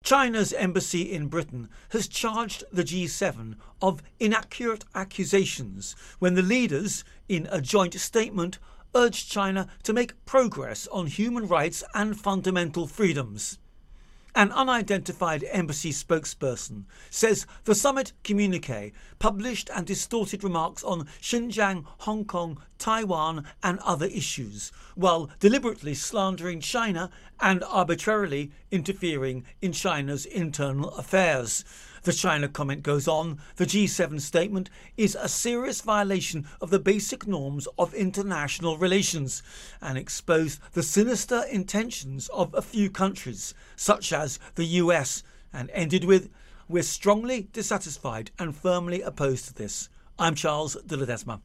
China's embassy in Britain has charged the G7 of inaccurate accusations when the leaders, in a joint statement, urged China to make progress on human rights and fundamental freedoms. An unidentified embassy spokesperson says the summit communiqué published and distorted remarks on Xinjiang, Hong Kong, Taiwan and other issues, while deliberately slandering China and arbitrarily interfering in China's internal affairs. The China comment goes on, the G7 statement is a serious violation of the basic norms of international relations and exposed the sinister intentions of a few countries, such as the US, and ended with, "We're strongly dissatisfied and firmly opposed to this." I'm Charles de Ledesma.